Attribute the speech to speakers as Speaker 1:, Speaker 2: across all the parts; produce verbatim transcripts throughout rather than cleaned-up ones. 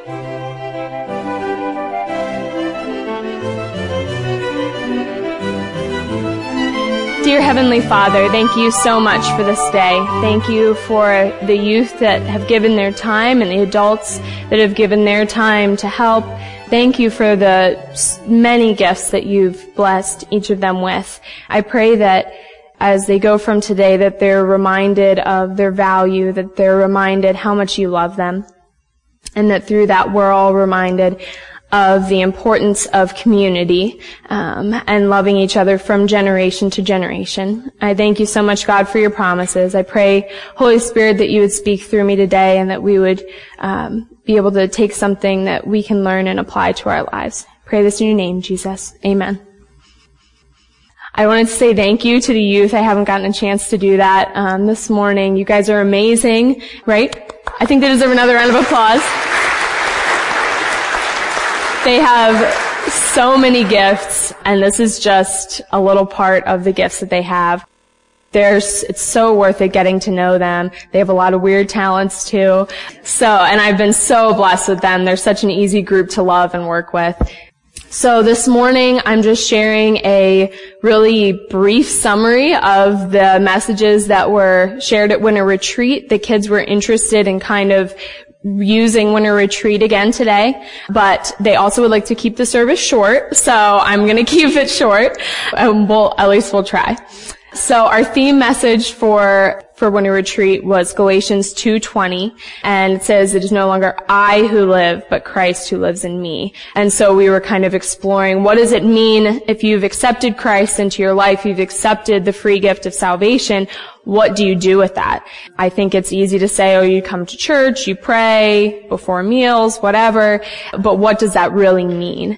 Speaker 1: Dear Heavenly Father, thank you so much for this day. Thank you for the youth that have given their time and the adults that have given their time to help. Thank you for the many gifts that you've blessed each of them with. I pray that as they go from today, that they're reminded of their value, that they're reminded how much you love them, and that through that we're all reminded of the importance of community um, and loving each other from generation to generation. I thank you so much, God, for your promises. I pray, Holy Spirit, that you would speak through me today and that we would um, be able to take something that we can learn and apply to our lives. I pray this in your name, Jesus. Amen. I wanted to say thank you to the youth. I haven't gotten a chance to do that um, this morning. You guys are amazing, right? I think they deserve another round of applause. They have so many gifts, and this is just a little part of the gifts that they have. There's, it's so worth it getting to know them. They have a lot of weird talents too. So, and I've been so blessed with them. They're such an easy group to love and work with. So this morning, I'm just sharing a really brief summary of the messages that were shared at Winter Retreat. The kids were interested in kind of using Winter Retreat again today, but they also would like to keep the service short, so I'm going to keep it short, and we'll, at least we'll try. So our theme message for for Winter Retreat was Galatians two twenty, and it says, "It is no longer I who live, but Christ who lives in me." And so we were kind of exploring, what does it mean if you've accepted Christ into your life, you've accepted the free gift of salvation, what do you do with that? I think it's easy to say, oh, you come to church, you pray before meals, whatever, but what does that really mean?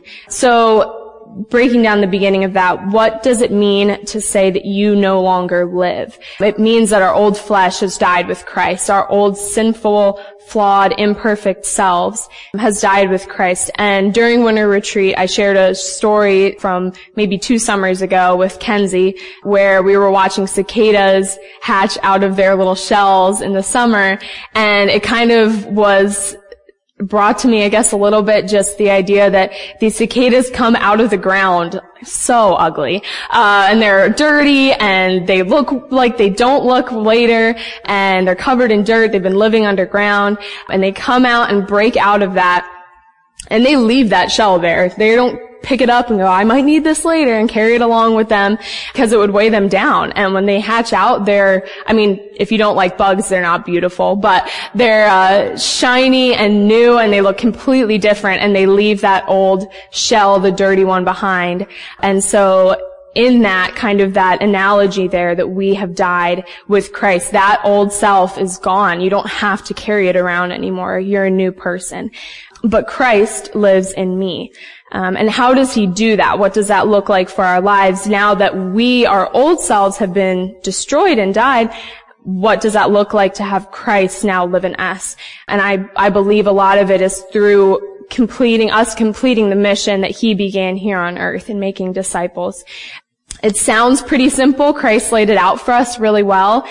Speaker 1: So breaking down the beginning of that, what does it mean to say that you no longer live? It means that our old flesh has died with Christ. Our old sinful, flawed, imperfect selves has died with Christ. And during Winter Retreat, I shared a story from maybe two summers ago with Kenzie, where we were watching cicadas hatch out of their little shells in the summer, and it kind of was brought to me, I guess, a little bit just the idea that these cicadas come out of the ground so ugly, uh, and they're dirty, and they look like they don't look later, and they're covered in dirt. They've been living underground, and they come out and break out of that, and they leave that shell there. They don't pick it up and go, I might need this later, and carry it along with them, because it would weigh them down. And when they hatch out, they're, I mean, if you don't like bugs, they're not beautiful, but they're uh, shiny and new, and they look completely different, and they leave that old shell, the dirty one, behind. And so in that kind of that analogy there, that we have died with Christ, that old self is gone. You don't have to carry it around anymore. You're a new person. But Christ lives in me. Um, and how does he do that? What does that look like for our lives now that we, our old selves, have been destroyed and died? What does that look like to have Christ now live in us? And I, I believe a lot of it is through completing, us completing the mission that he began here on earth in making disciples. It sounds pretty simple. Christ laid it out for us really well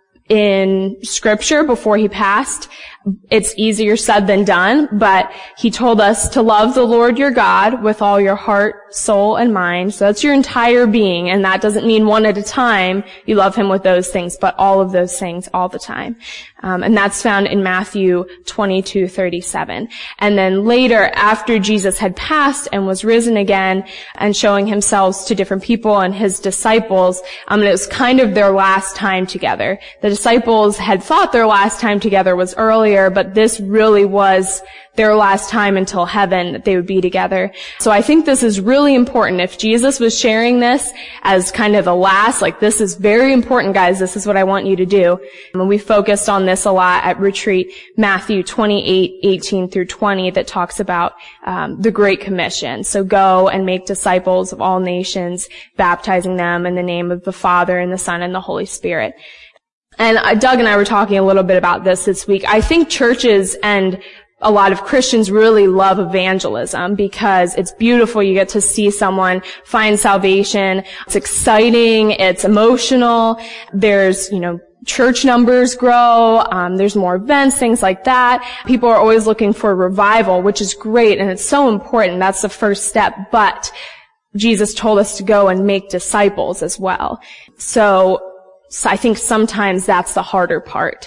Speaker 1: in Scripture before he passed. It's easier said than done, but he told us to love the Lord your God with all your heart, soul, and mind. So that's your entire being, and that doesn't mean one at a time you love him with those things, but all of those things all the time. Um, and that's found in Matthew twenty-two thirty-seven. And then later, after Jesus had passed and was risen again and showing himself to different people and his disciples, um, and it was kind of their last time together. The disciples had thought their last time together was earlier, but this really was their last time until heaven that they would be together. So I think this is really important. If Jesus was sharing this as kind of the last, like, this is very important, guys, this is what I want you to do. And we focused on this a lot at Retreat, Matthew twenty-eight eighteen through twenty, that talks about um, the Great Commission. So go and make disciples of all nations, baptizing them in the name of the Father and the Son and the Holy Spirit. And uh, Doug and I were talking a little bit about this this week. I think churches and a lot of Christians really love evangelism because it's beautiful. You get to see someone find salvation. It's exciting. It's emotional. There's, you know, church numbers grow, um, there's more events, things like that. People are always looking for revival, which is great, and it's so important. That's the first step. But Jesus told us to go and make disciples as well. So, so I think sometimes that's the harder part.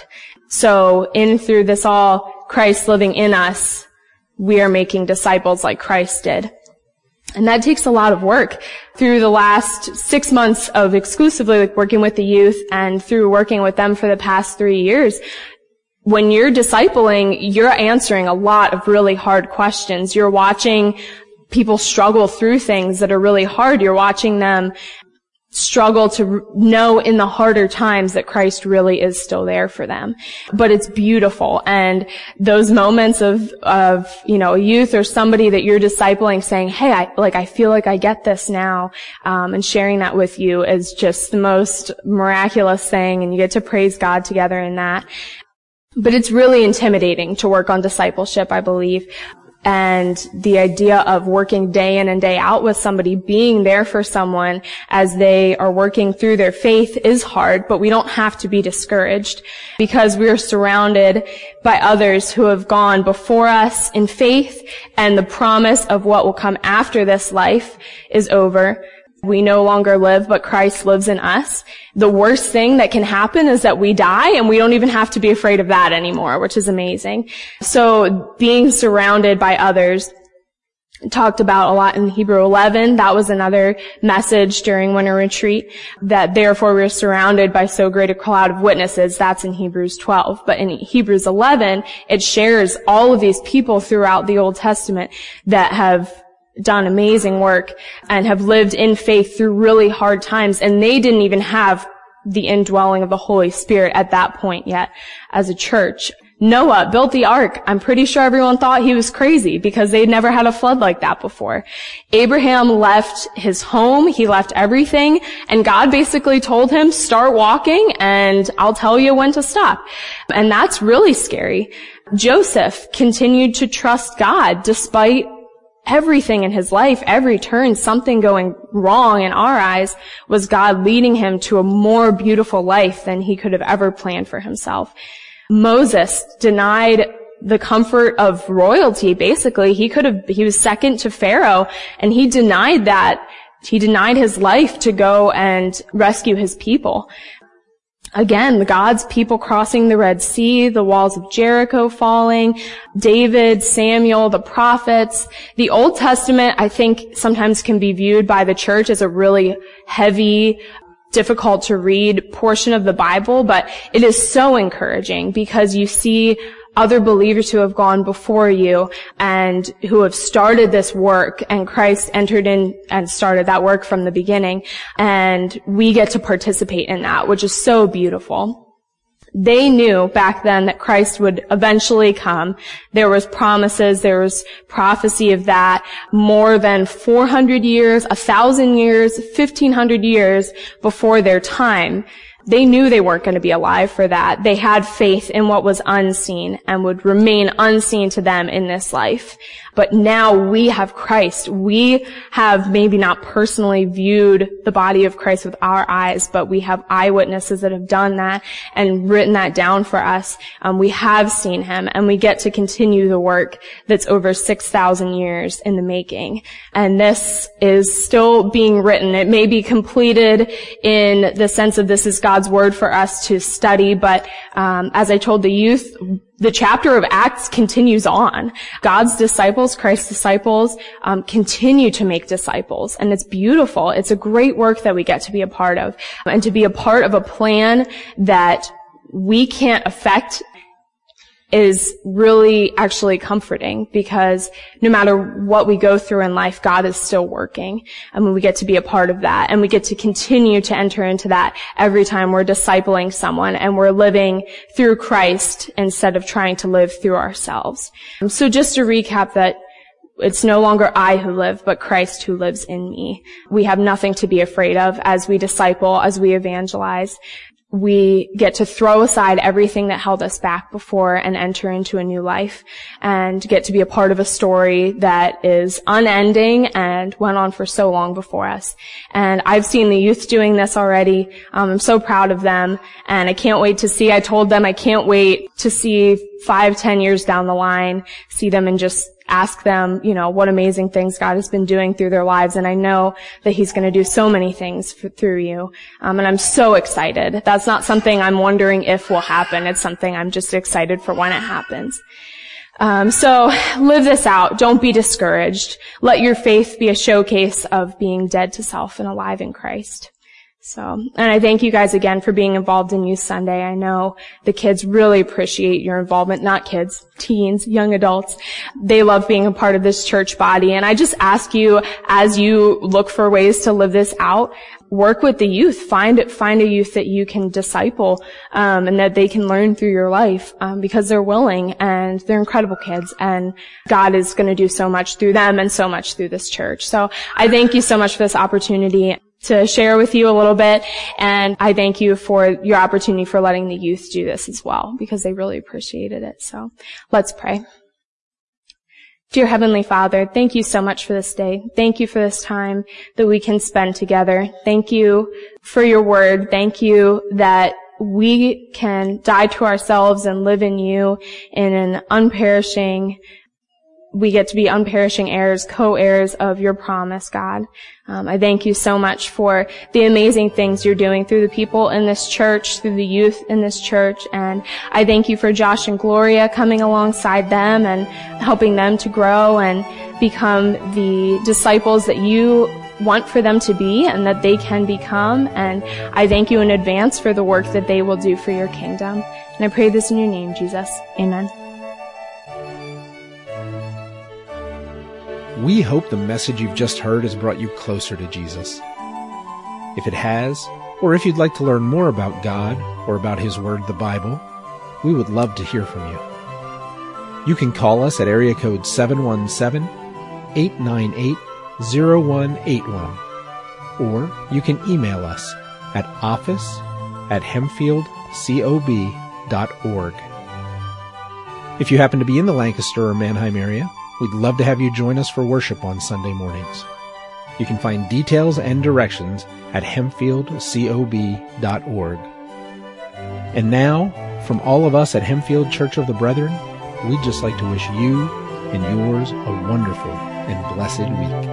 Speaker 1: So in through this all, Christ living in us, we are making disciples like Christ did. And that takes a lot of work. Through the last six months of exclusively like working with the youth and through working with them for the past three years, when you're discipling, you're answering a lot of really hard questions. You're watching people struggle through things that are really hard. You're watching them struggle to know in the harder times that Christ really is still there for them. But it's beautiful. And those moments of, of, you know, a youth or somebody that you're discipling saying, hey, I, like, I feel like I get this now, um, and sharing that with you is just the most miraculous thing, and you get to praise God together in that. But it's really intimidating to work on discipleship, I believe. And the idea of working day in and day out with somebody, being there for someone as they are working through their faith is hard, but we don't have to be discouraged because we are surrounded by others who have gone before us in faith, and the promise of what will come after this life is over. We no longer live, but Christ lives in us. The worst thing that can happen is that we die, and we don't even have to be afraid of that anymore, which is amazing. So being surrounded by others, talked about a lot in Hebrews eleven. That was another message during winter retreat, that therefore we're surrounded by so great a cloud of witnesses. That's in Hebrews twelve. But in Hebrews eleven, it shares all of these people throughout the Old Testament that have done amazing work and have lived in faith through really hard times, and they didn't even have the indwelling of the Holy Spirit at that point yet as a church. Noah built the ark. I'm pretty sure everyone thought he was crazy because they'd never had a flood like that before. Abraham left his home, he left everything, and God basically told him, start walking and I'll tell you when to stop. And that's really scary. Joseph continued to trust God despite everything in his life, every turn, something going wrong in our eyes, was God leading him to a more beautiful life than he could have ever planned for himself. Moses denied the comfort of royalty, basically. He could have, he was second to Pharaoh, and he denied that. He denied his life to go and rescue his people. Again, God's people crossing the Red Sea, the walls of Jericho falling, David, Samuel, the prophets. The Old Testament, I think, sometimes can be viewed by the church as a really heavy, difficult to read portion of the Bible, but it is so encouraging because you see other believers who have gone before you and who have started this work, and Christ entered in and started that work from the beginning, and we get to participate in that, which is so beautiful. They knew back then that Christ would eventually come. There was promises, there was prophecy of that more than four hundred years, one thousand years, fifteen hundred years before their time. They knew they weren't going to be alive for that. They had faith in what was unseen and would remain unseen to them in this life. But now we have Christ. We have maybe not personally viewed the body of Christ with our eyes, but we have eyewitnesses that have done that and written that down for us. Um, we have seen him, and we get to continue the work that's over six thousand years in the making. And this is still being written. It may be completed in the sense of this is God's word for us to study, but um, as I told the youth, the chapter of Acts continues on. God's disciples, Christ's disciples, um, continue to make disciples, and it's beautiful. It's a great work that we get to be a part of, and to be a part of a plan that we can't affect is really actually comforting, because no matter what we go through in life, God is still working, and we get to be a part of that, and we get to continue to enter into that every time we're discipling someone and we're living through Christ instead of trying to live through ourselves. So just to recap that, it's no longer I who live, but Christ who lives in me. We have nothing to be afraid of as we disciple, as we evangelize. we get to throw aside everything that held us back before and enter into a new life and get to be a part of a story that is unending and went on for so long before us. And I've seen the youth doing this already. Um, I'm so proud of them, and I can't wait to see. I told them I can't wait to see five, ten years down the line, see them and just ask them, you know, what amazing things God has been doing through their lives. And I know that He's going to do so many things for, through you. Um, and I'm so excited. That's not something I'm wondering if will happen. It's something I'm just excited for when it happens. Um, so live this out. Don't be discouraged. Let your faith be a showcase of being dead to self and alive in Christ. So, and I thank you guys again for being involved in Youth Sunday. I know the kids really appreciate your involvement, not kids, teens, young adults. They love being a part of this church body. And I just ask you, as you look for ways to live this out, work with the youth. Find find a youth that you can disciple, um, and that they can learn through your life, um, because they're willing and they're incredible kids. And God is going to do so much through them and so much through this church. So I thank you so much for this opportunity to share with you a little bit, and I thank you for your opportunity for letting the youth do this as well, because they really appreciated it. So let's pray. Dear Heavenly Father, thank you so much for this day. Thank you for this time that we can spend together. Thank you for your word. Thank you that we can die to ourselves and live in you in an unperishing We get to be unperishing heirs, co-heirs of your promise, God. Um, I thank you so much for the amazing things you're doing through the people in this church, through the youth in this church. And I thank you for Josh and Gloria coming alongside them and helping them to grow and become the disciples that you want for them to be and that they can become. And I thank you in advance for the work that they will do for your kingdom. And I pray this in your name, Jesus. Amen.
Speaker 2: We hope the message you've just heard has brought you closer to Jesus. If it has, or if you'd like to learn more about God or about His Word, the Bible, we would love to hear from you. You can call us at area code seven one seven, eight nine eight, zero one eight one, or you can email us at office at hempfield cob dot org. If you happen to be in the Lancaster or Manheim area, we'd love to have you join us for worship on Sunday mornings. You can find details and directions at hempfield cob dot org. And now, from all of us at Hempfield Church of the Brethren, we'd just like to wish you and yours a wonderful and blessed week.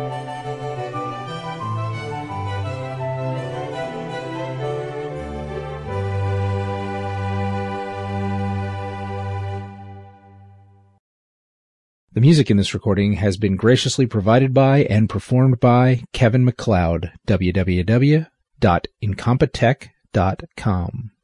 Speaker 2: The music in this recording has been graciously provided by and performed by Kevin MacLeod, w w w dot incompetech dot com.